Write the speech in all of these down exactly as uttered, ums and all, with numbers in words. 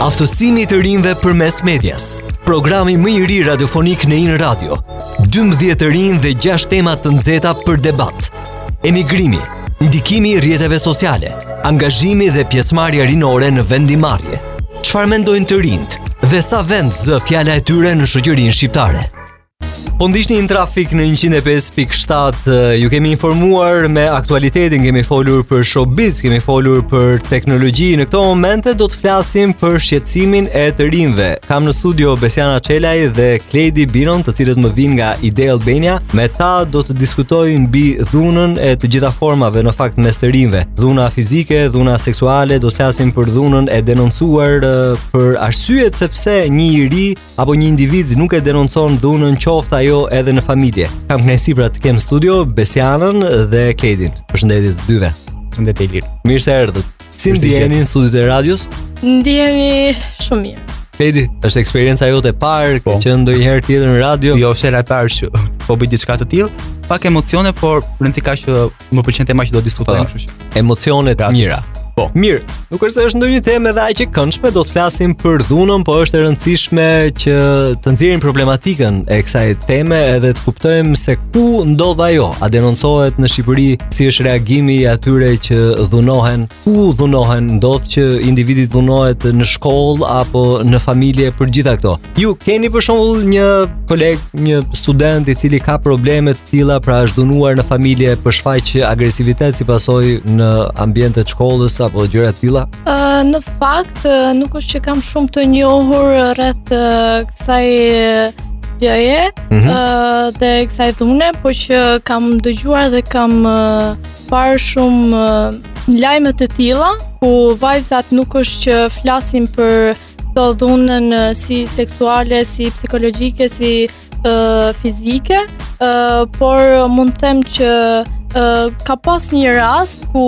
Aftësimi të rinjve përmes medias. Programi më i ri radiofonik në In Radio. dymbëdhjetë të rinj dhe gjashtë tema të nxehta për debat. Emigrimi, ndikimi i rrjeteve sociale, angazhimi dhe pjesëmarrja rinore në vendimarrje. Çfarë mendojnë të rinjt dhe sa vend zë fjala e tyre në shoqërinë shqiptare? Po ndiqni në trafik në njëqind e pesë pikë shtatë, ju kemi informuar me aktualitetin, kemi folur për showbiz, kemi folur për teknologji. Në këto momente do të flasim për shqetësimin e të rinjve. Kam në studio Besiana Çelaj dhe Kledi Binon, të cilët më vinë nga Ide Albania. Me ta do të diskutojnë mbi dhunën e të gjitha formave në fakt mes të rinjve. Dhuna fizike, dhuna seksuale, do të flasim për dhunën e denoncuar për arsyet sepse një i ri apo një individ nuk e denoncon dhunën, qoftë ajo edhe në familje. Kam kënaqësi pra të kem studio Besianën dhe Kledin. Përshëndetje të dyve. Përshëndetje Ilir. Mirë se erdhët. Si ndiheni në studiot e radios? Ndihemi shumë mirë. Kledi, është eksperienca jote e parë, po. Që ndonjëherë tjetër në radio? Jo, është era e parë që po bëj diçka të tillë, pak emocione, por rëndësi ka që më pëlqen tema që do diskutojmë, kështu që. Emocione të mira. Po. Mirë, nuk është se është ndonjë temë edhe aq e këndshme, do të flasim për dhunën, po është e rëndësishme që të nxjerrim problematikën e kësaj teme edhe të kuptojmë se ku ndodh ajo. A denoncohet në Shqipëri, si është reagimi i atyre që dhunohen, ku dhunohen, ndodh që individi dhunohet në shkollë apo në familje, për gjitha këto. Ju keni për shembull një koleg, një student i cili ka probleme të tilla, pra është dhunuar në familje për shfaq agresivitet si pasojë në ambientet shkollës apo gjëra të tilla? Uh, në fakt uh, nuk është që kam shumë të njohur rreth uh, kësaj gjëje mm-hmm. uh, dhe kësaj dhune, por që kam dëgjuar dhe kam uh, parë shumë uh, lajme të tilla ku vajzat nuk është që flasin për të dhunën uh, si seksuale, si psikologjike, si uh, fizike, uh, por mund të them që uh, ka pas një rast ku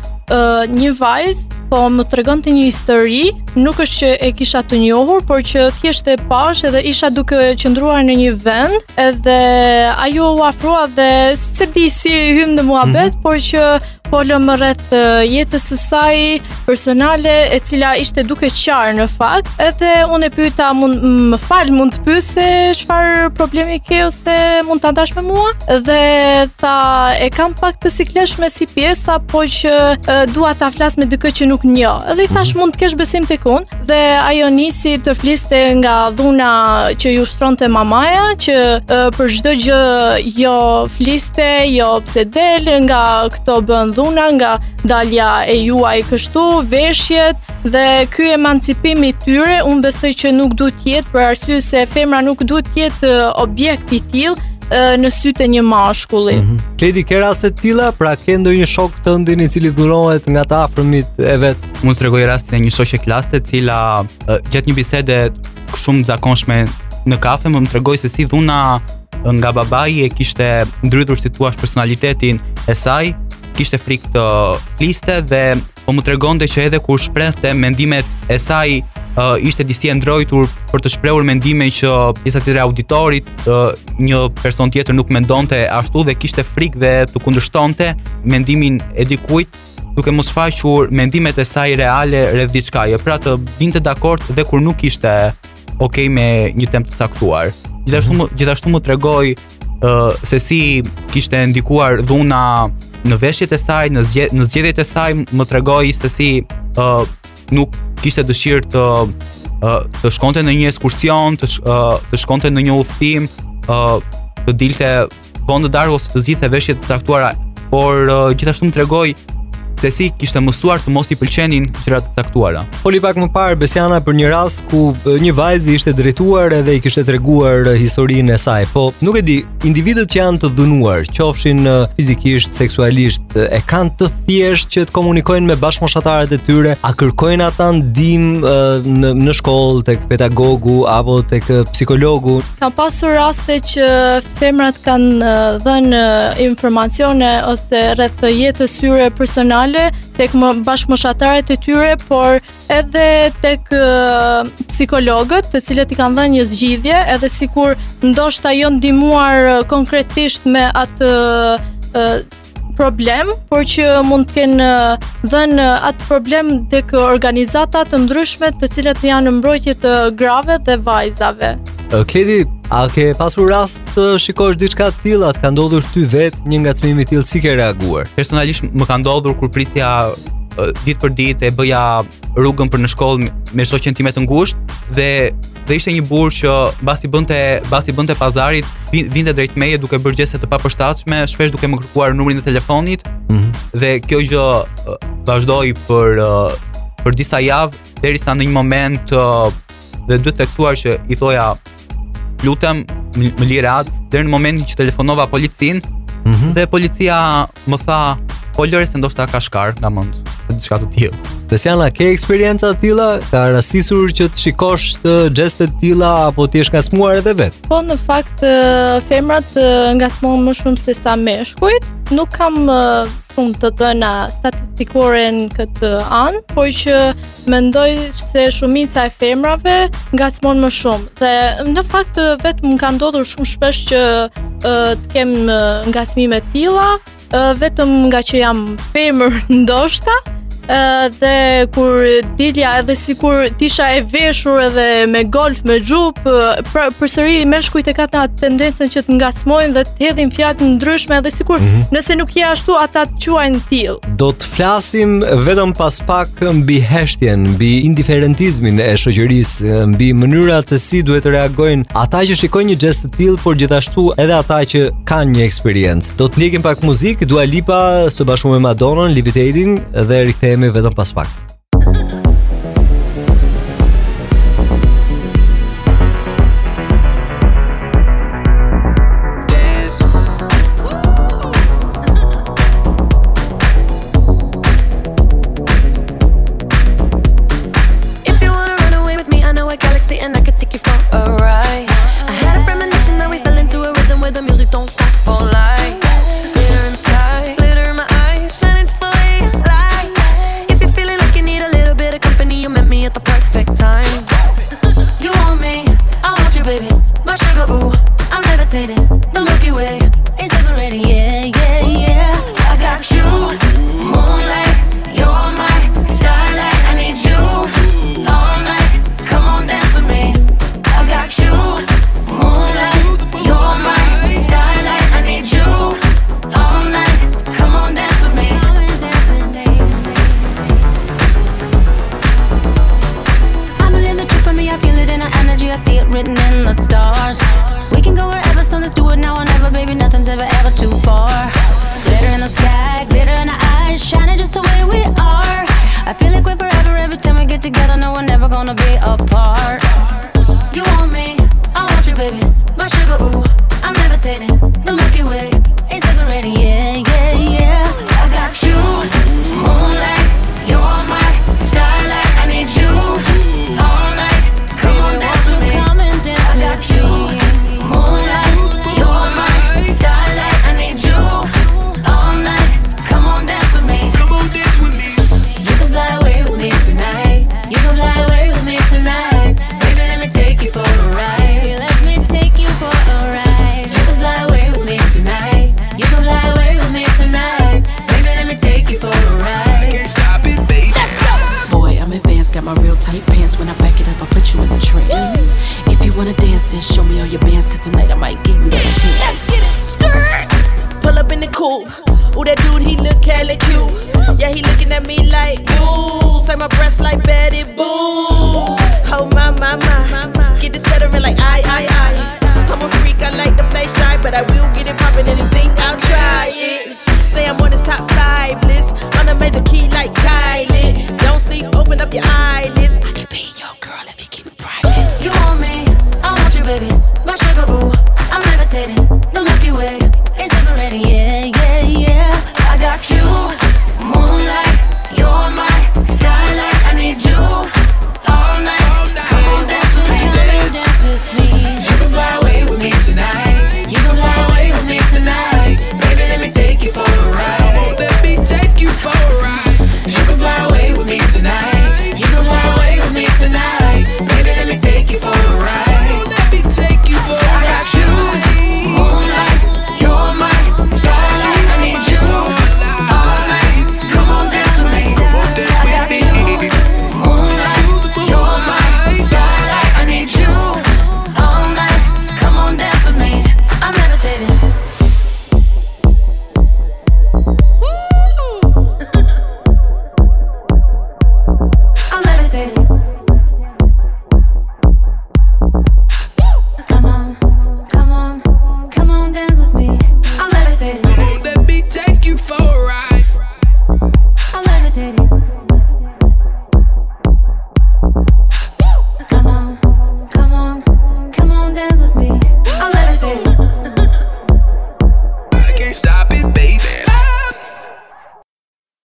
Uh, një vajzë po më tregonte një histori, nuk është që e kisha të njohur, por që thjesht e pash edhe isha duke qëndruar në një vend, edhe ajo u afrua dhe se di si hym në muhabet, mm-hmm. por që folëm rreth jetës së saj personale, e cila ishte duke qarë në fakt, edhe unë e pyeta, mund më fal, mund të pyes se çfarë problemi ke ose mund ta ndash me mua? Dhe tha, e kam pak të sikleshme si pjesa, po që e, dua ta flas me dikë që nuk njoh. Edhe i thash, mund të kesh besim tek unë, dhe ajo nisi të fliste nga dhuna që ju shtronte mamaja, që e, për çdo gjë jo fliste, jo pse del, nga këto bën dhuna, nga dalja e juaj kështu, veshjet, dhe ky emancipim i tyre, unë besoj që nuk duhet të jetë, për arsye se femra nuk duhet të jetë objekt i tillë në sytë e një mashkulli. Mm-hmm. Kledi, ke raste të tilla, pra ke ndonjë shok tëndin i cili dhunohet nga të afërmit e vet? Mund të tregoj rastin e një shoqe klase, e cila gjatë një bisede shumë zakonshme në kafe më më tregoi se si dhuna nga babai e kishte ndrydhur, si thua, personalitetin e saj, kishte frikë të fliste dhe po më tregonte që edhe kur shprehte mendimet e saj uh, ishte disi e ndrojtur për të shprehur mendime që pjesa tjetër e auditorit, uh, një person tjetër nuk mendonte ashtu dhe kishte frikë dhe të kundërshtonte mendimin e dikujt, duke mos shfaqur mendimet e saj reale rreth diçkaje, pra të binte dakord dhe kur nuk ishte okay me një temë të caktuar. Gjithashtu më, gjithashtu më tregoi uh, se si kishte ndikuar dhuna në veshjet e saj, në, zgje, në zgjedhjet e saj, më tregoi se si uh, nuk kishte dëshirë të uh, të shkonte në një ekskursion, të, sh, uh, të shkonte në një udhëtim, uh, të dilte vonë të darkë ose të zgjidhte veshje të caktuara, por uh, gjithashtu më tregoi se si kishte mësuar të mos i pëlqenin gjërat të caktuara. Foli pak më parë Besiana për një rast ku një vajzë ishte drejtuar edhe i kishte treguar historinë e saj. Po nuk e di, individët që janë të dhunuar, qofshin fizikisht, seksualisht, e kanë të thjeshtë që të komunikojnë me bashkëmoshatarët e tyre, a kërkojnë ata ndihmë në, në shkollë tek pedagogu apo tek psikologu? Ka pasur raste që femrat kanë dhënë informacione ose rreth jetës tyre personale tek bashkëmoshatarët e tyre, por edhe tek uh, psikologët, të cilët i kanë dhënë një zgjidhje, edhe sikur ndoshta jo ndihmuar uh, konkretisht me atë uh, problem, por që mund të kenë dhënë atë problem tek organizata të ndryshme të cilat janë mbrojtje të grave dhe vajzave. Kledi, a ke pasur rast të shikosh diçka të tillë, të ka ndodhur ty vetë një ngacmim i tillë, si ke reaguar? Personalisht më ka ndodhur kur prisja ditë për ditë e bëja rrugën për në shkollë me shoqen time të ngushtë dhe dhe ishte një burr që mbasi bënte mbasi bënte pazarit, vinte drejt meje duke bërë gjëse të papërshtatshme, shpesh duke më kërkuar numrin e telefonit. Mm-hmm. Dhe kjo gjë vazhdoi për për disa javë derisa në një moment dhe duhet theksuar që i thoja lutem më lirat deri në momentin që telefonova policin. Mm-hmm. Dhe policia më tha po lëre se ndoshta ka shkar nga mend, diçka të tillë. Besiana, ke eksperienca të tilla? Ka rastisur që të shikosh të gjeste të tilla apo ti je ngacmuar edhe vet? Po në fakt femrat ngacmohen më shumë se sa meshkujt. Nuk kam shumë të dhëna statistikore në këtë anë, por që mendoj se shumica e femrave ngacmon më shumë. Dhe në fakt vetëm më ka ndodhur shumë shpesh që të kem ngacmime të tilla, vetëm nga që jam femër ndoshta. Uh, dhe kur dilja edhe sikur tisha e veshur edhe me golf, me xhup, për, përsëri meshkujt e kanë atë tendencën që të ngacmojnë dhe të hedhin fjalë ndryshme edhe sikur mm-hmm. nëse nuk je ashtu ata të quajnë tillë. Do të flasim vetëm pas pak mbi heshtjen, mbi indiferentizmin e shoqërisë, mbi mënyrat se si duhet të reagojnë ata që shikojnë një gjest të tillë, por gjithashtu edhe ata që kanë një eksperiencë. Do të ndjekim pak muzikë, Dua Lipa së bashku me Madonna, Levitating, dhe rikthehemi vetëm pas pak. Ooh, that dude, he look hella cute. Yeah, he looking at me like, you say my breasts like Betty Boo.